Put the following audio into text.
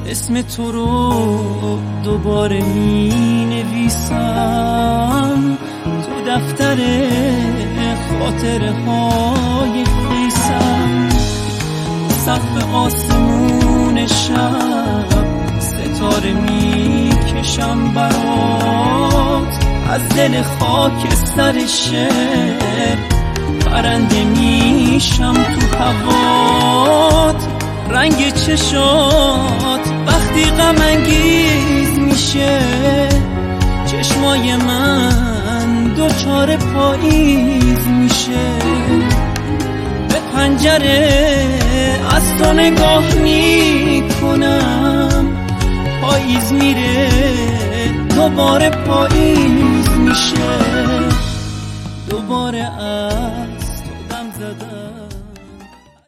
اسم تو رو دوباره می نویسم تو دفتر خاطره های خیسم. سقف آسمون شب ستاره می کشم برات، از دل خاک سر شعر پرنده میشم تو هوات. رنگ چشات وقتی غم انگیز میشه، چشمای من دوچار پاییز میشه. به پنجره از تو نگاه میکنم، پاییز میره دوباره پاییز میشه. دوباره